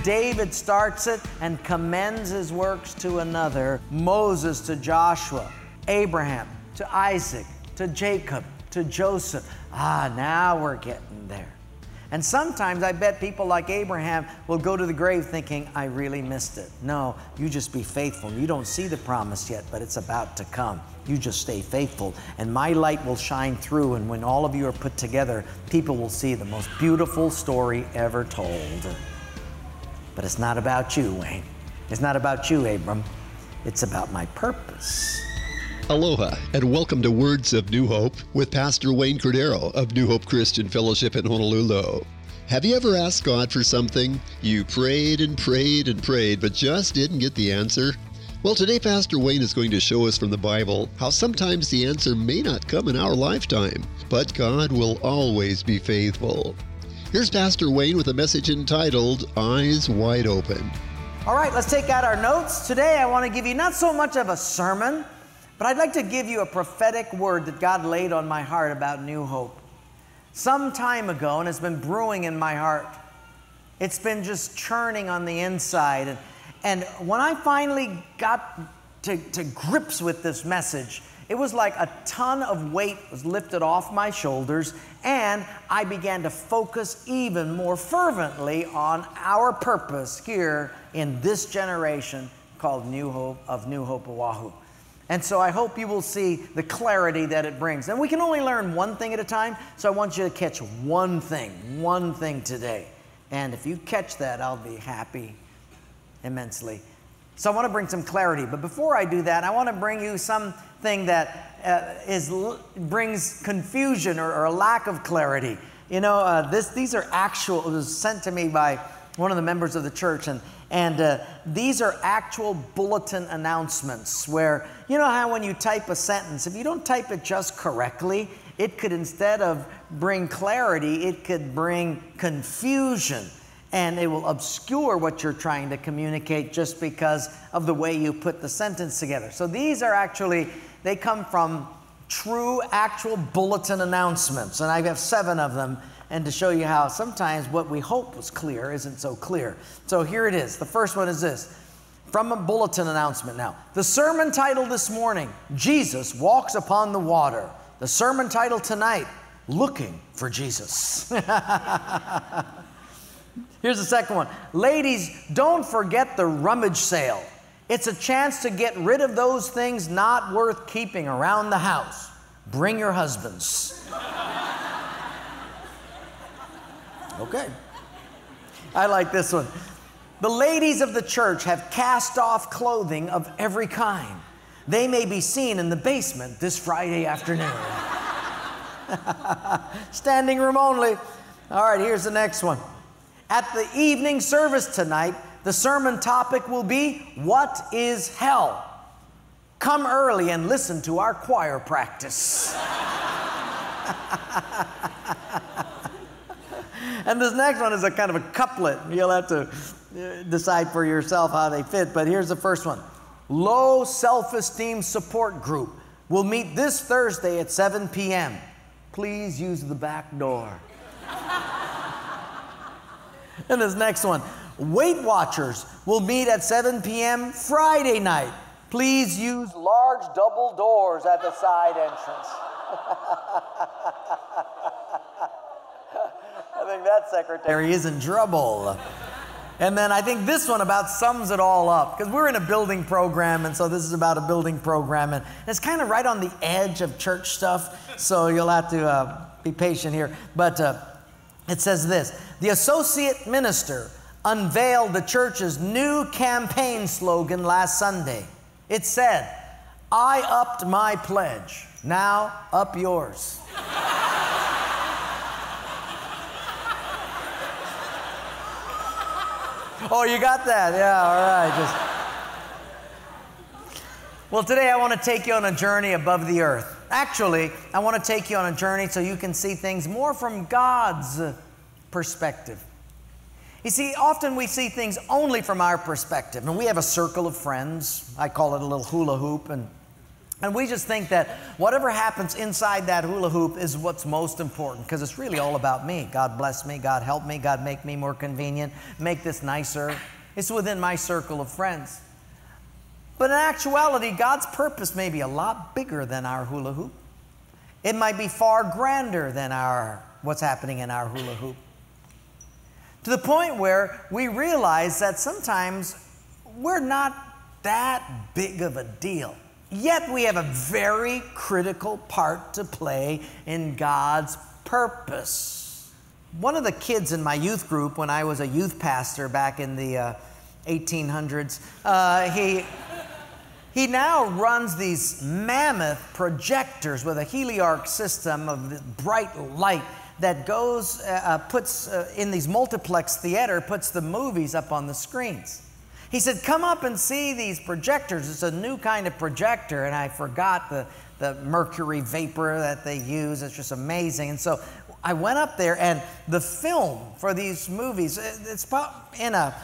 David starts it and commends his works to another. Moses to Joshua, Abraham to Isaac, to Jacob, to Joseph. Now we're getting there. And sometimes I bet people like Abraham will go to the grave thinking, I really missed it. No, you just be faithful. You don't see the promise yet, but it's about to come. You just stay faithful, and my light will shine through, and when all of you are put together, people will see the most beautiful story ever told. But it's not about you, Wayne. It's not about you, Abram. It's about my purpose. Aloha, and welcome to Words of New Hope with Pastor Wayne Cordero of New Hope Christian Fellowship in Honolulu. Have you ever asked God for something? You prayed and prayed and prayed, but just didn't get the answer? Well, today Pastor Wayne is going to show us from the Bible how sometimes the answer may not come in our lifetime, but God will always be faithful. Here's Pastor Wayne with a message entitled, Eyes Wide Open. All right, let's take out our notes. Today I want to give you not so much of a sermon, but I'd like to give you a prophetic word that God laid on my heart about New Hope. Some time ago, and it's been brewing in my heart. It's been just churning on the inside. And when I finally got to grips with this message, it was like a ton of weight was lifted off my shoulders, and I began to focus even more fervently on our purpose here in this generation called New Hope Oahu. And so I hope you will see the clarity that it brings. And we can only learn one thing at a time, so I want you to catch one thing today. And if you catch that, I'll be happy immensely. So I want to bring some clarity. But before I do that, I want to bring you something that brings confusion or a lack of clarity. You know, these are actual, it was sent to me by one of the members of the church, and these are actual bulletin announcements where, you know how when you type a sentence, if you don't type it just correctly, it could, instead of bring clarity, it could bring confusion, and it will obscure what you're trying to communicate just because of the way you put the sentence together. So these are actually, they come from true, actual bulletin announcements, and I have 7 of them, and to show you how sometimes what we hope was clear isn't so clear. So here it is. The first one is this, from a bulletin announcement now. The sermon title this morning, Jesus Walks Upon the Water. The sermon title tonight, Looking for Jesus. Here's the second one. Ladies, don't forget the rummage sale. It's a chance to get rid of those things not worth keeping around the house. Bring your husbands. Okay. I like this one. The ladies of the church have cast off clothing of every kind. They may be seen in the basement this Friday afternoon. Standing room only. All right, here's the next one. At the evening service tonight, the sermon topic will be, What is Hell? Come early and listen to our choir practice. And this next one is a kind of a couplet. You'll have to decide for yourself how they fit, but here's the first one. Low self-esteem support group will meet this Thursday at 7 p.m. Please use the back door. And this next one. Weight Watchers will meet at 7 p.m. Friday night. Please use large double doors at the side entrance. I think that secretary is in trouble. And then I think this one about sums it all up, because we're in a building program, and so this is about a building program, and it's kind of right on the edge of church stuff, so you'll have to be patient here. But it says this, the associate minister unveiled the church's new campaign slogan last Sunday. It said, I upped my pledge, now up yours. Oh, you got that? Yeah, all right. Well, today I want to take you on a journey above the earth. Actually, I want to take you on a journey so you can see things more from God's perspective. You see, often we see things only from our perspective. And we have a circle of friends. I call it a little hula hoop. And And we just think that whatever happens inside that hula hoop is what's most important, because it's really all about me. God bless me, God help me, God make me more convenient, make this nicer. It's within my circle of friends. But in actuality, God's purpose may be a lot bigger than our hula hoop. It might be far grander than what's happening in our hula hoop. To the point where we realize that sometimes we're not that big of a deal. Yet we have a very critical part to play in God's purpose. One of the kids in my youth group, when I was a youth pastor back in the 1800s, he now runs these mammoth projectors with a Heliarc system of bright light that goes, puts in these multiplex theater, puts the movies up on the screens. He said, come up and see these projectors. It's a new kind of projector, and I forgot the mercury vapor that they use. It's just amazing. And so I went up there, and the film for these movies, it's in a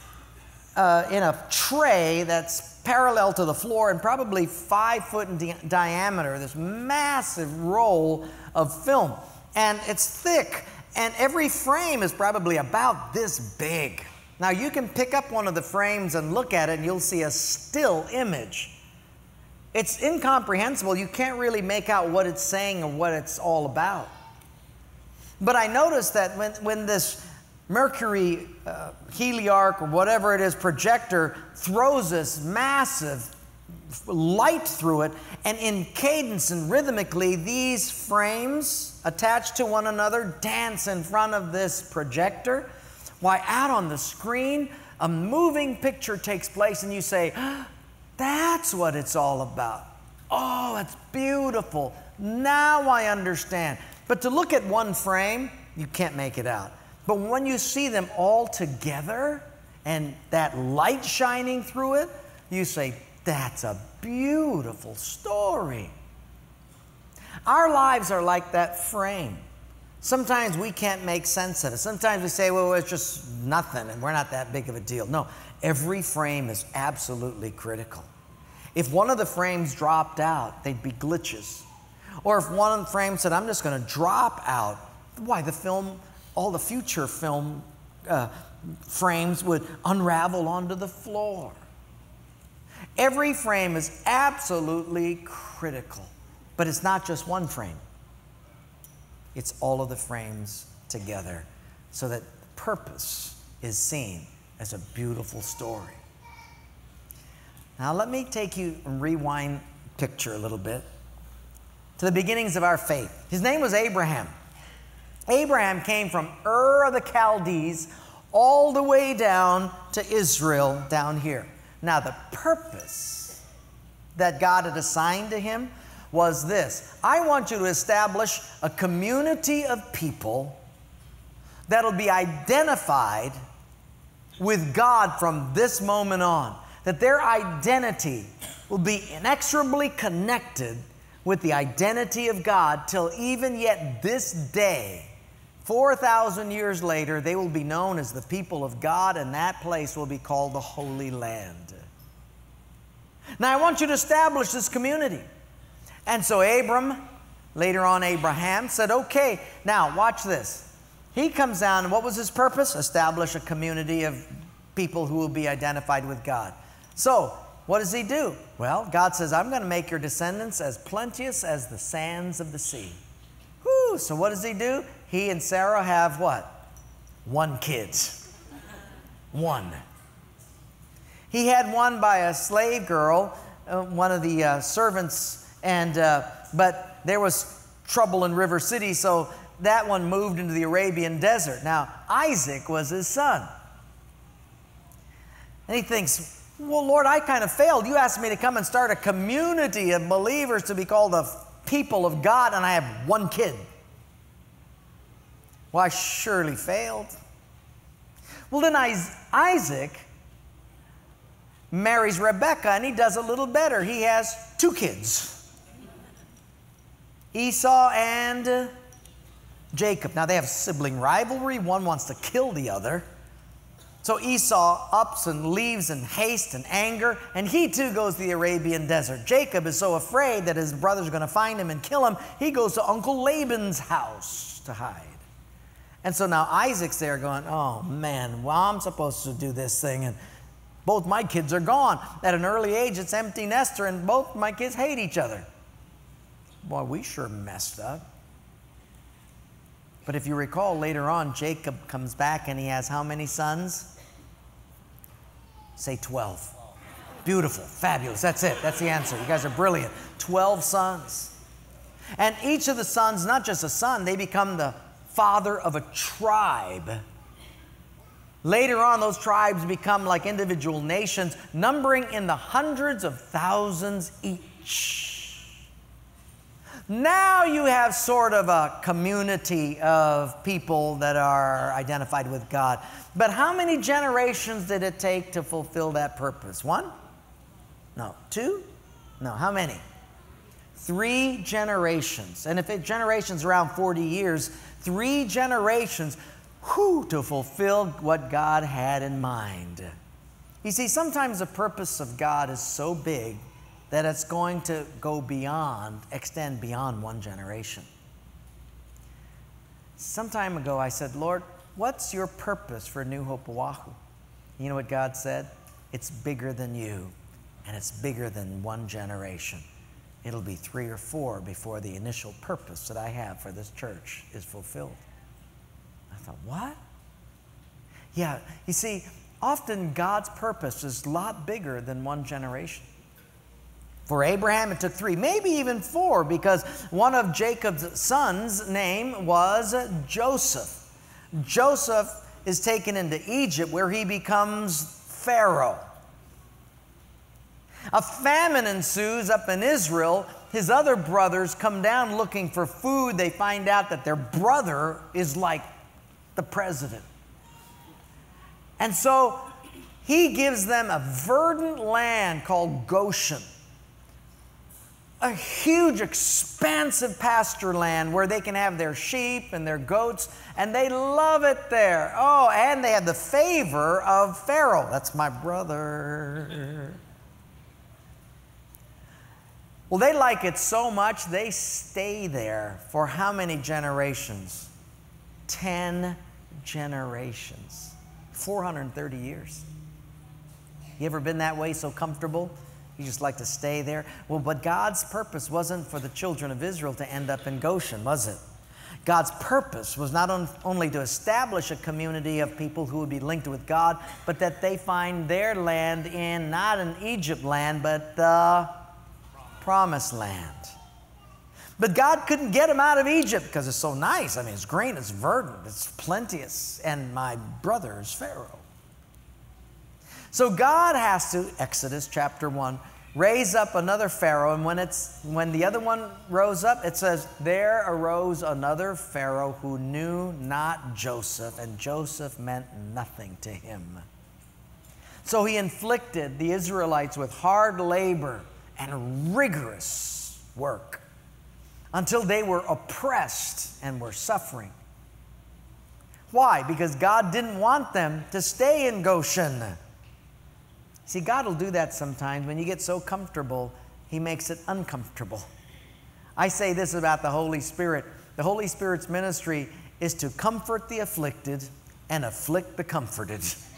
tray that's parallel to the floor and probably 5 foot in diameter, this massive roll of film. And it's thick, and every frame is probably about this big. Now, you can pick up one of the frames and look at it, and you'll see a still image. It's incomprehensible. You can't really make out what it's saying or what it's all about. But I noticed that when this mercury Heliarc or whatever it is projector throws this massive light through it, and in cadence and rhythmically, these frames attached to one another dance in front of this projector. Why, out on the screen, a moving picture takes place, and you say, that's what it's all about. Oh, it's beautiful. Now I understand. But to look at one frame, you can't make it out. But when you see them all together and that light shining through it, you say, that's a beautiful story. Our lives are like that frame. Sometimes we can't make sense of it. Sometimes we say, well, it's just nothing and we're not that big of a deal. No, every frame is absolutely critical. If one of the frames dropped out, they'd be glitches. Or if one of the frames said, I'm just going to drop out, why, the film, all the future film frames would unravel onto the floor. Every frame is absolutely critical. But it's not just one frame. It's all of the frames together so that purpose is seen as a beautiful story. Now let me take you and rewind picture a little bit to the beginnings of our faith. His name was Abraham. Abraham came from Ur of the Chaldees all the way down to Israel down here. Now the purpose that God had assigned to him was this: I want you to establish a community of people that'll be identified with God from this moment on. That their identity will be inexorably connected with the identity of God till even yet this day, 4,000 years later, they will be known as the people of God, and that place will be called the Holy Land. Now I want you to establish this community. And so Abram, later on Abraham, said, okay, now watch this. He comes down, and what was his purpose? Establish a community of people who will be identified with God. So, what does he do? Well, God says, I'm going to make your descendants as plenteous as the sands of the sea. Whew, so what does he do? He and Sarah have what? 1 kid. 1. He had one by a slave girl, one of the servants, but there was trouble in River City, so that one moved into the Arabian desert. Now, Isaac was his son. And he thinks, well, Lord, I kind of failed. You asked me to come and start a community of believers to be called the people of God, and I have 1 kid. Well, I surely failed. Well, then Isaac marries Rebekah, and he does a little better. He has 2 kids. Esau and Jacob. Now, they have sibling rivalry. One wants to kill the other. So Esau ups and leaves in haste and anger, and he too goes to the Arabian desert. Jacob is so afraid that his brothers are going to find him and kill him, he goes to Uncle Laban's house to hide. And so now Isaac's there going, oh man, well, I'm supposed to do this thing, and both my kids are gone. At an early age, it's empty nester, and both my kids hate each other. Boy, we sure messed up. But if you recall, later on, Jacob comes back and he has how many sons? Say 12. Beautiful, fabulous, that's it, that's the answer. You guys are brilliant. 12 sons. And each of the sons, not just a son, they become the father of a tribe. Later on, those tribes become like individual nations, numbering in the hundreds of thousands each. Now you have sort of a community of people that are identified with God. But how many generations did it take to fulfill that purpose? 1? No. 2? No. How many? 3 generations. And if generations around 40 years, 3 generations to fulfill what God had in mind. You see, sometimes the purpose of God is so big that it's going to extend beyond 1 generation. Some time ago, I said, Lord, what's your purpose for New Hope Oahu? You know what God said? It's bigger than you, and it's bigger than 1 generation. It'll be 3 or 4 before the initial purpose that I have for this church is fulfilled. I thought, what? Yeah, you see, often God's purpose is a lot bigger than 1 generation. For Abraham, it took 3, maybe even 4, because one of Jacob's sons' name was Joseph. Joseph is taken into Egypt, where he becomes Pharaoh. A famine ensues up in Israel. His other brothers come down looking for food. They find out that their brother is like the president. And so he gives them a verdant land called Goshen. A huge, expansive pasture land where they can have their sheep and their goats, and they love it there. Oh, and they have the favor of Pharaoh. That's my brother. Well, they like it so much, they stay there for how many generations? 10 generations. 430 years. You ever been that way, so comfortable? You just like to stay there? Well, but God's purpose wasn't for the children of Israel to end up in Goshen, was it? God's purpose was not only to establish a community of people who would be linked with God, but that they find their land in, not an Egypt land, but the Promised Land. But God couldn't get them out of Egypt because it's so nice. I mean, it's green, it's verdant, it's plenteous, and my brother is Pharaoh. So God has to, Exodus chapter 1, raise up another Pharaoh, and when the other one rose up, it says, there arose another Pharaoh who knew not Joseph, and Joseph meant nothing to him. So he inflicted the Israelites with hard labor and rigorous work until they were oppressed and were suffering. Why? Because God didn't want them to stay in Goshen. See, God will do that sometimes. When you get so comfortable, He makes it uncomfortable. I say this about the Holy Spirit. The Holy Spirit's ministry is to comfort the afflicted and afflict the comforted.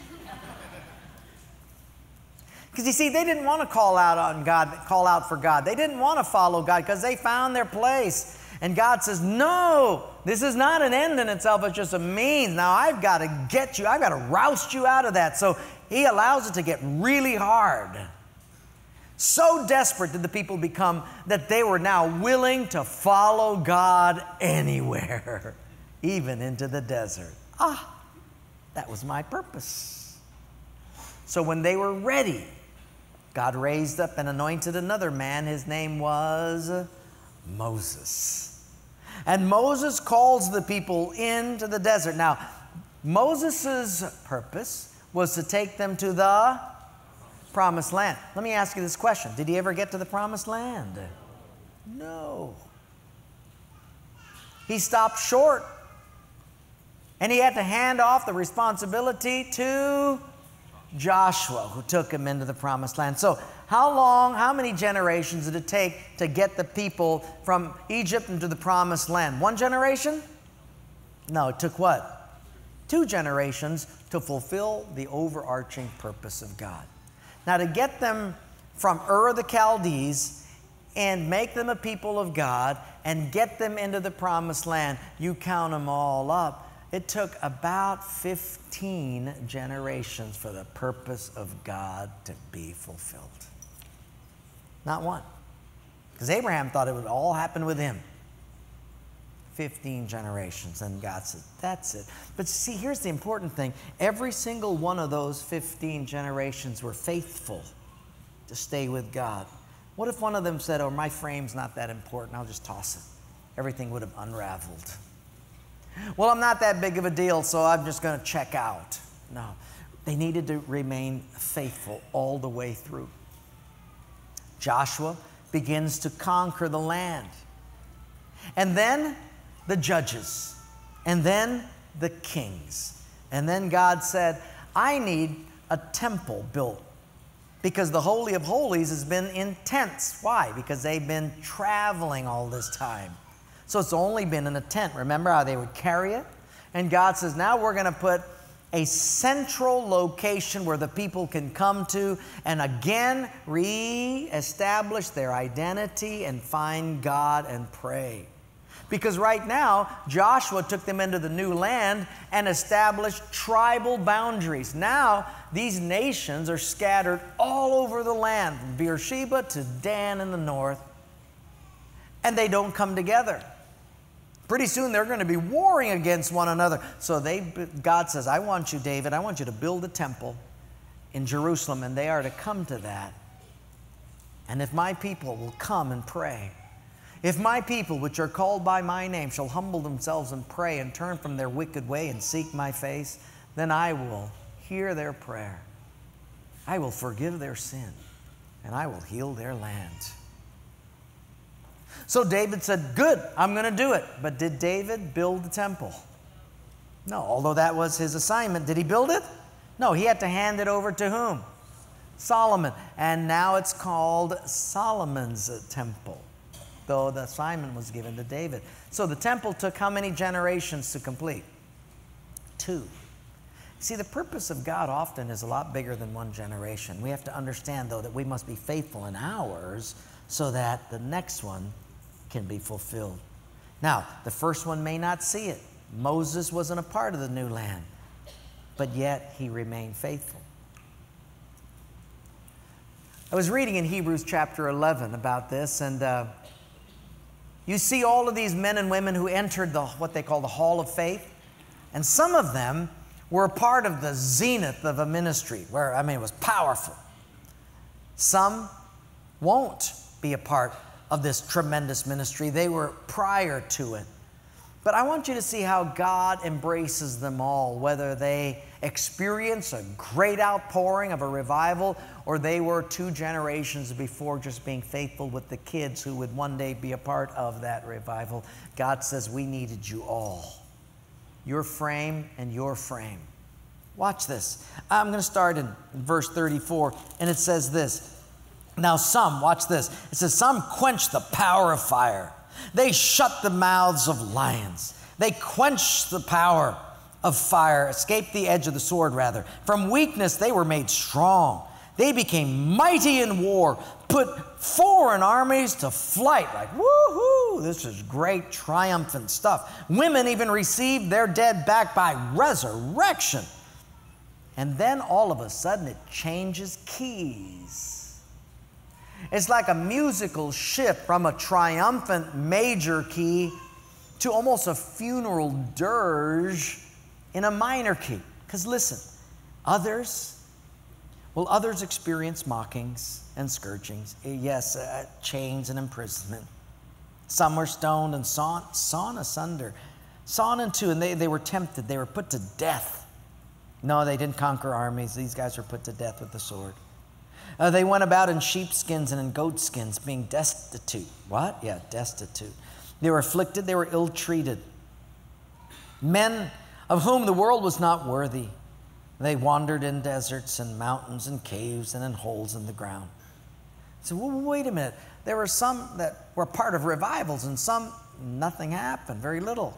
Because you see, they didn't want to call out for God. They didn't want to follow God because they found their place. And God says, no, this is not an end in itself, it's just a means. Now I've got to get you, I've got to roust you out of that. So He allows it to get really hard. So desperate did the people become that they were now willing to follow God anywhere, even into the desert. That was my purpose. So when they were ready, God raised up and anointed another man. His name was Moses. And Moses calls the people into the desert. Now, Moses' purpose was to take them to the Promised Land. Let me ask you this question. Did he ever get to the Promised Land? No. He stopped short. And he had to hand off the responsibility to Joshua, who took him into the promised land. So how many generations did it take to get the people from Egypt into the promised land? 1 generation? No, it took what? 2 generations to fulfill the overarching purpose of God. Now, to get them from Ur of the Chaldees and make them a people of God and get them into the promised land, you count them all up, it took about 15 generations for the purpose of God to be fulfilled. Not one. Because Abraham thought it would all happen with him. 15 generations, and God said, that's it. But see, here's the important thing. Every single one of those 15 generations were faithful to stay with God. What if one of them said, oh, my frame's not that important, I'll just toss it? Everything would have unraveled. Well, I'm not that big of a deal, so I'm just going to check out. No, they needed to remain faithful all the way through. Joshua begins to conquer the land. And then the judges. And then the kings. And then God said, I need a temple built. Because the Holy of Holies has been in tents. Why? Because they've been traveling all this time. So it's only been in a tent. Remember how they would carry it? And God says, now we're going to put a central location where the people can come to and again re-establish their identity and find God and pray. Because right now, Joshua took them into the new land and established tribal boundaries. Now, these nations are scattered all over the land, from Beersheba to Dan in the north, and they don't come together. Pretty soon they're going to be warring against one another. So God says, I want you, David, I want you to build a temple in Jerusalem, and they are to come to that. And if my people will come and pray, if my people, which are called by my name, shall humble themselves and pray and turn from their wicked way and seek my face, then I will hear their prayer. I will forgive their sin, and I will heal their land. So David said, good, I'm going to do it. But did David build the temple? No, although that was his assignment. Did he build it? No, he had to hand it over to whom? Solomon. And now it's called Solomon's temple, though the assignment was given to David. So the temple took how many generations to complete? 2. See, the purpose of God often is a lot bigger than 1 generation. We have to understand, though, that we must be faithful in ours so that the next one can be fulfilled. Now, the first one may not see it. Moses wasn't a part of the new land, but yet he remained faithful. I was reading in Hebrews chapter 11 about this, and you see all of these men and women who entered what they call the Hall of Faith, and some of them were a part of the zenith of a ministry where, it was powerful. Some won't be a part of this tremendous ministry. They were prior to it. But I want you to see how God embraces them all, whether they experience a great outpouring of a revival or they were 2 generations before just being faithful with the kids who would one day be a part of that revival. God says, we needed you all. Your frame and your frame. Watch this. I'm going to start in verse 34, and it says this. Now some, watch this. It says, some quench the power of fire. They shut the mouths of lions. They quench the power of fire, escape the edge of the sword, rather. From weakness they were made strong. They became mighty in war, put foreign armies to flight. Like, woohoo, this is great, triumphant stuff. Women even received their dead back by resurrection. And then all of a sudden it changes keys. It's like a musical shift from a triumphant major key to almost a funeral dirge in a minor key. Because listen, others experience mockings and scourgings. Yes, chains and imprisonment. Some were stoned and sawn asunder, sawn in two, and they were tempted. They were put to death. No, they didn't conquer armies. These guys were put to death with the sword. They went about in sheepskins and in goatskins, being destitute. What? Yeah, destitute. They were afflicted. They were ill-treated. Men of whom the world was not worthy. They wandered in deserts and mountains and caves and in holes in the ground. So, well, wait a minute. There were some that were part of revivals and some, nothing happened, very little.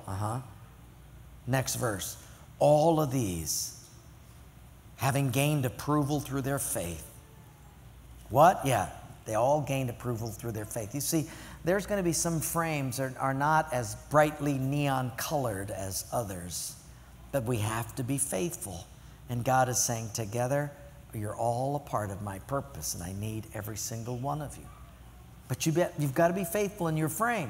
Next verse. All of these, having gained approval through their faith. What? Yeah, they all gained approval through their faith. You see, there's going to be some frames that are not as brightly neon colored as others, but we have to be faithful. And God is saying, together, you're all a part of my purpose, and I need every single one of you. But you've got to be faithful in your frame.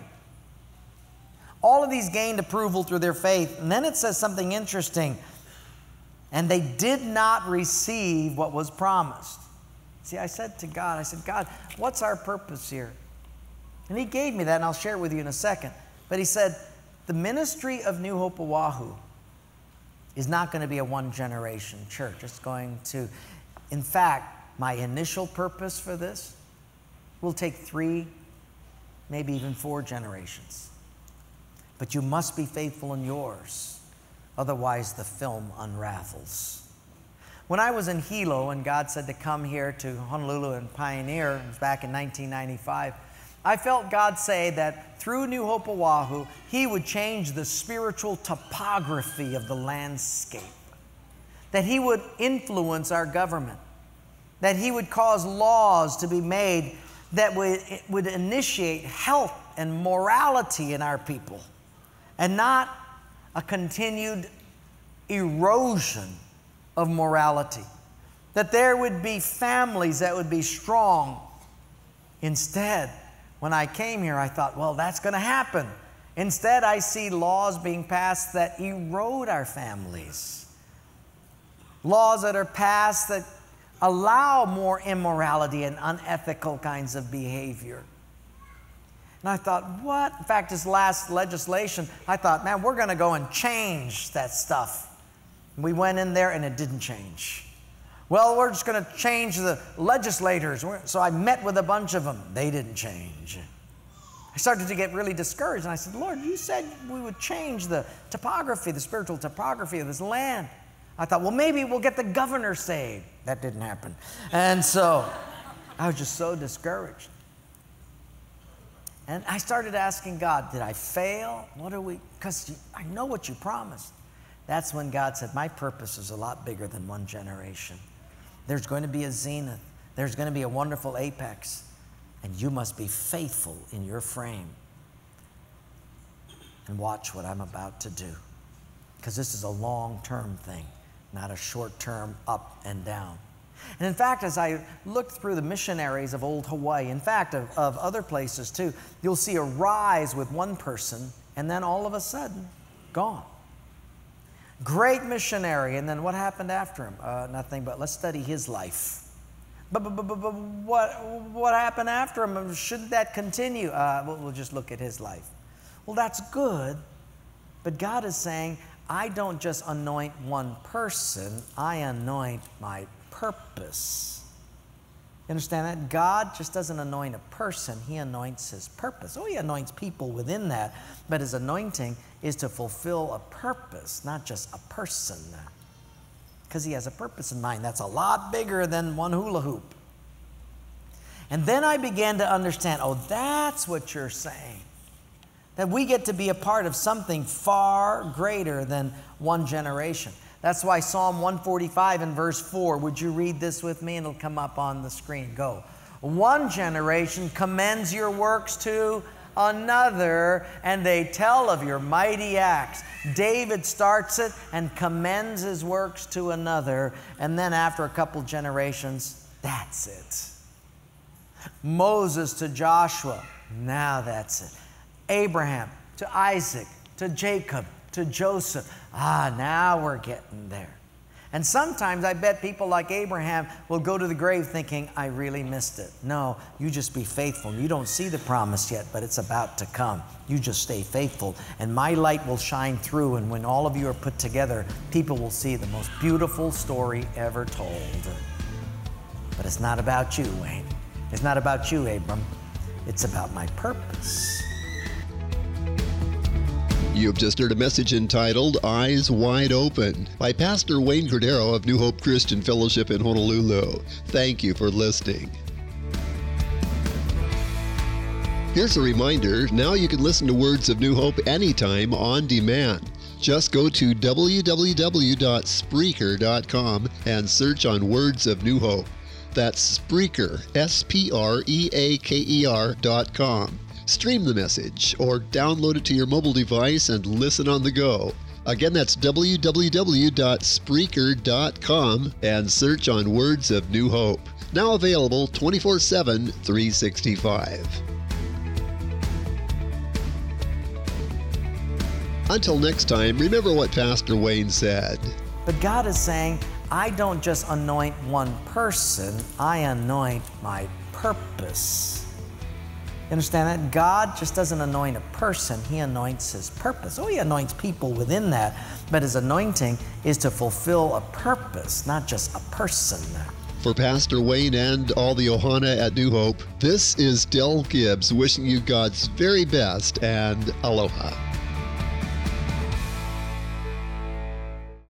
All of these gained approval through their faith. And then it says something interesting. And they did not receive what was promised. See, I said to God, God, what's our purpose here? And he gave me that, and I'll share it with you in a second. But he said, the ministry of New Hope Oahu is not going to be a one-generation church. It's going to, in fact, my initial purpose for this will take 3, maybe even 4 generations. But you must be faithful in yours. Otherwise, the film unravels. When I was in Hilo and God said to come here to Honolulu and pioneer, it was back in 1995, I felt God say that through New Hope Oahu, He would change the spiritual topography of the landscape. That He would influence our government. That He would cause laws to be made that would initiate health and morality in our people. And not a continued erosion of morality. That there would be families that would be strong. Instead, when I came here, I thought, well, that's going to happen. Instead, I see laws being passed that erode our families. Laws that are passed that allow more immorality and unethical kinds of behavior. And I thought, what? In fact, this last legislation, I thought, man, we're going to go and change that stuff. We went in there and it didn't change. Well, we're just going to change the legislators. So I met with a bunch of them. They didn't change. I started to get really discouraged. And I said, Lord, you said we would change the topography, the spiritual topography of this land. I thought, well, maybe we'll get the governor saved. That didn't happen. And so I was just so discouraged. And I started asking God, did I fail? Because I know what you promised. That's when God said, my purpose is a lot bigger than one generation. There's going to be a zenith. There's going to be a wonderful apex. And you must be faithful in your frame. And watch what I'm about to do. Because this is a long-term thing, not a short-term up and down. And in fact, as I looked through the missionaries of old Hawaii, in fact, of other places too, you'll see a rise with one person, and then all of a sudden, gone. Great missionary, and then what happened after him? Nothing, but let's study his life. But what happened after him? Shouldn't that continue? We'll just look at his life. Well, that's good, but God is saying, I don't just anoint one person, I anoint my purpose. You understand that? God just doesn't anoint a person, He anoints His purpose. Oh, He anoints people within that, but His anointing is to fulfill a purpose, not just a person. Because He has a purpose in mind that's a lot bigger than one hula hoop. And then I began to understand, oh, that's what you're saying. That we get to be a part of something far greater than one generation. That's why Psalm 145 and verse 4, would you read this with me? And it'll come up on the screen. Go. One generation commends your works to another, and they tell of your mighty acts. David starts it and commends his works to another, and then after a couple generations, that's it. Moses to Joshua, now that's it. Abraham to Isaac to Jacob to Joseph. Now we're getting there. And sometimes I bet people like Abraham will go to the grave thinking, I really missed it. No, you just be faithful. You don't see the promise yet, but it's about to come. You just stay faithful, and my light will shine through, and when all of you are put together, people will see the most beautiful story ever told. But it's not about you, Wayne. It's not about you, Abram. It's about my purpose. You have just heard a message entitled Eyes Wide Open by Pastor Wayne Cordero of New Hope Christian Fellowship in Honolulu. Thank you for listening. Here's a reminder, now you can listen to Words of New Hope anytime on demand. Just go to www.spreaker.com and search on Words of New Hope. That's Spreaker, SPREAKER.com. Stream the message or download it to your mobile device and listen on the go. Again, that's www.spreaker.com and search on Words of New Hope. Now available 24/7, 365. Until next time, remember what Pastor Wayne said. But God is saying, I don't just anoint one person, I anoint my purpose. You understand that? God just doesn't anoint a person, He anoints His purpose. Oh, He anoints people within that, but His anointing is to fulfill a purpose, not just a person. For Pastor Wayne and all the Ohana at New Hope, this is Del Gibbs wishing you God's very best and aloha.